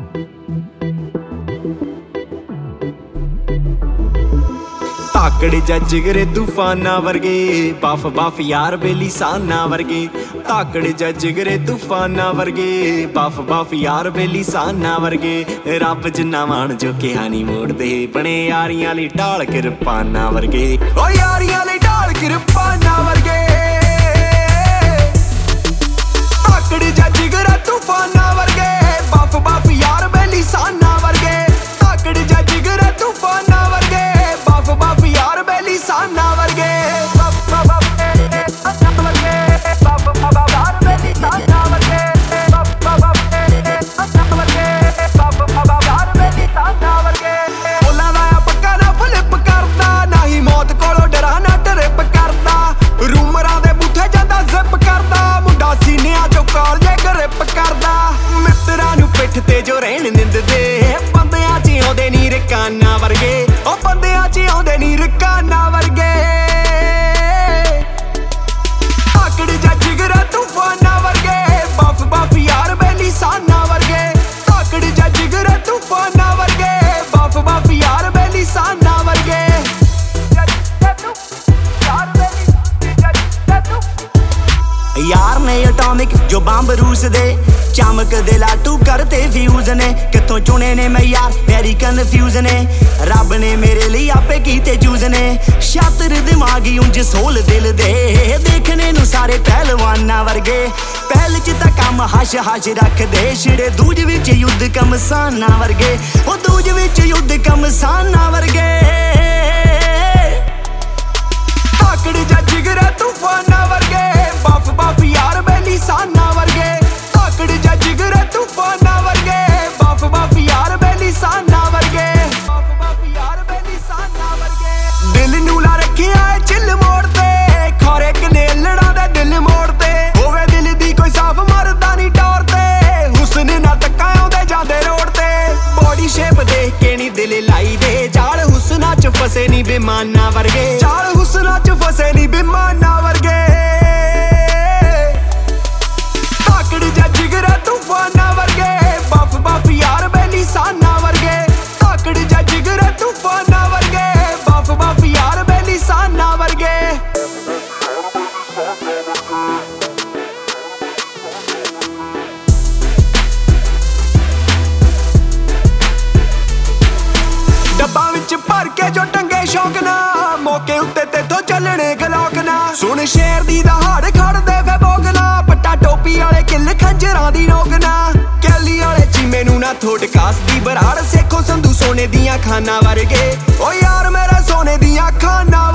ਤਾਕੜ ਜਾ ਜਿਗਰੇ ਤੂਫਾਨਾਂ ਵਰਗੇ, ਬਫ ਬਫ ਯਾਰ ਬੇਲੀ ਸਾਨਾ ਵਰਗੇ। ਤਾਕੜ ਜਾ ਜਿਗਰੇ ਤੂਫਾਨਾਂ ਵਰਗੇ, ਬਫ ਬਫ ਯਾਰ ਬੇਲੀ ਸਾਨਾ ਵਰਗੇ। ਰੱਬ ਜਿੰਨਾ ਮਾਣ ਜੋ ਕਿਹਾ ਨੀ ਮੋੜਦੇ, ਬਣੇ ਯਾਰੀਆਂ ਲਈ ਢਾਲ ਕਿਰਪਾਨਾਂ ਵਰਗੇ। ਓ ਯਾਰੀਆਂ ਲਈ ਢਾਲ ਕਿਰਪਾਨਾਂ ਵਰਗੇ। ਤਾਕੜ ਜਾ ਜਿਗਰੇ ਤੂਫਾਨਾਂ ਵਰਗੇ, ਬਫ ਬਫ ਯਾਰ ਬੇਲੀ ਸਾਨਾ ਵਰਗੇ। ਤਾਕੜ ਜਾ ਜਿਗਰੇ ਤੂਫਾਨਾਂ ਵਰਗੇ, ਬਫ ਬਫ ਯਾਰ ਬੇਲੀ ਸਾਨਾ ਵਰਗੇ। ਬੋਲਾਂ ਦਾ ਆ ਪੱਕਾ ਨਾ ਫਲਿੱਪ ਕਰਦਾ, ਨਾ ਹੀ ਮੌਤ ਕੋਲੋਂ ਡਰਾ ਨਾ ਟਰਿਪ ਕਰਦਾ। ਰੂਮਰਾਂ ਦੇ ਬੂਥੇ ਜਾਂਦਾ ਜ਼ਿਪ ਕਰਦਾ, ਮੁੰਡਾ ਸੀਨਿਆਂ ਚੋਂ ਕਾਲਜੇ ਗਰਿਪ ਕਰਦਾ। ਮਿੱਤਰਾਂ ਨੂੰ ਪਿੱਠ ਤੇ ਜੋ ਰਹਿਣ ਦਿੰਦੇ, ਬੰਦਿਆਂ 'ਚ ਆਉਂਦੇ ਨੀ ਰਕਾਨਾ ਵਰਗੇ। ਉਹ ਬੰਦਿਆਂ 'ਚ ਆਉਂਦੇ ਨੀ ਰਕਾਨਾ ਵਰਗੇ। ਤਾਕੜ ਜਾ ਜਿਗਰਾ ਤੂਫਾਨਾਂ ਵਰਗੇ, ਬਫ ਬਫ ਯਾਰ ਬੇਲੀ ਸਾਨਾ ਵਰਗੇ। ਤਾਕੜ ਜਾ ਜਿਗਰਾ ਤੂਫਾਨਾਂ ਵਰਗੇ, ਬਫ ਬਫ ਯਾਰ ਬੇਲੀ ਸਾਨਾ ਵਰਗੇ। ਯਾਰ ਨੇ ਐਟੋਮਿਕ ਜੋ ਬੰਬ ਰੂਸ ਦੇ, ਚਮਕਦੇ ਲਾਟੂ ਕਰਤੇ ਫਿਊਜ਼ ਨੇ। ਕਿੱਥੋਂ ਚੁਣੇ ਨੇ ਮੈਂ ਯਾਰ ਵੈਰੀ ਕਨਫਿਊਜ਼ ਨੇ, ਰੱਬ ਨੇ ਮੇਰੇ ਲਈ ਆਪੇ ਕੀਤੇ ਚੂਜ਼ ਨੇ। ਸ਼ਾਤਰ ਦਿਮਾਗੀ ਉਂਝ ਸੋਲ ਦਿਲ ਦੇ, ਦੇਖਣੇ ਨੂੰ ਸਾਰੇ ਪਹਿਲਵਾਨਾਂ ਵਰਗੇ। ਪਹਿਲ 'ਚ ਤਾਂ ਕੰਮ ਹਸ਼ ਹਸ਼ ਰੱਖਦੇ, ਛਿੜੇ ਦੂਜ ਵਿੱਚ ਯੁੱਧ ਕਮਸਾਨਾਂ ਵਰਗੇ। ਉਹ ਦੂਜ ਵਿੱਚ ਯੁੱਧ ਕਮਸਾਨਾਂ ਵਰਗੇ। ਤਾਕੜ ਜਾ ਜਿਗਰਾ ਤੂਫਾਨਾਂ ਵਰਗੇ, ਬਫ ਬਫ ਯਾਰ ਬੇਲੀ ਸਾਨਾ ਵਰਗੇ। ਤਾਕੜ ਜਾ ਜਿਗਰਾ ਤੂਫਾਨਾਂ ਵਰਗੇ, ਬਫ ਬਫ ਯਾਰ ਬੇਲੀ ਸਾਨਾ ਵਰਗੇ। ਬਫ ਬਫ ਯਾਰ ਬੇਲੀ ਸਾਨਾ ਵਰਗੇ। ਦਿਲ ਨੂੰ ਲਾ ਰੱਖਿਆ ਏ ਚਿੱਲ ਮੋੜ ਤੇ, ਖੋਰੇ ਕਿਨੇ ਲੜਾਂ ਦਾ ਦਿਲ ਮੋੜ ਤੇ। ਹੋਵੇ ਦਿਲ ਦੀ ਕੋਈ ਸਾਫ ਮਰਦਾ ਨੀ ਟੌਰ ਤੇ, ਹੁਸਨ ਨਾਲ ਧੱਕਾ ਆਉਂਦੇ ਜਾਂਦੇ ਰੋਡ ਤੇ। ਬੋਡੀ ਸ਼ੇਪ ਦੇਖ ਕੇ ਨੀ ਦਿਲ ਲਾਈ ਦੇ, ਜਾਲ ਹੁਸਨਾਂ 'ਚ ਫਸੇ ਨੀ ਬੇਮਾਨਾਂ ਵਰਗੇ। ਜਾਲ ਹੁਸਨਾਂ 'ਚ ਫਸੇ ਨੀ ਬੇਮਾਨਾਂ ਵਰਗੇ। ਤਾਕੜ ਜਾ ਜਿਗਰਾ ਤੂਫਾਨਾਂ ਵਰਗੇ, ਬਫ ਬਫ ਯਾਰ ਬੇਲੀ ਸਾਨਾ ਵਰਗੇ। ਤਾਕੜ ਜਾ ਜਿਗਰਾ ਤੂਫਾਨਾਂ ਵਰਗੇ, ਬਫ ਬਫ ਯਾਰ ਬੇਲੀ ਸਾਨਾ ਵਰਗੇ। ਡੱਬਾਂ ਵਿੱਚ ਭਰ ਕੇ ਜੋ ਟੰਗੇ ਸ਼ੌਕ ਨਾ, ਮੌਕੇ ਉੱਤੇ ਤੇਥੋਂ ਚੱਲਣੇ ਗਲੋਕ ਨਾ। ਸੁਣ ਸ਼ੇਰ ਦੀ ਦਹਾੜ ਖੜਦੇ ਫੇ ਬੋਗਨਾ, ਪੱਟਾ ਟੋਪੀ ਵਾਲੇ ਕਿੱਲ ਖੰਜਰਾਂ ਦੀ ਨੋਕ ਨਾ। ਕੈਲੀ ਵਾਲੇ ਚੀਮੇ ਨੂੰ ਨਾ ਥੋੜ ਕਾਸਦੀ ਬਰਾੜ, ਸੇਖੋ ਸੰਧੂ ਸੋਨੇ ਦੀਆਂ ਖਾਨਾਂ ਵਰਗੇ। ਓ ਯਾਰ ਮੇਰੇ ਸੋਨੇ ਦੀਆਂ ਖਾਨਾਂ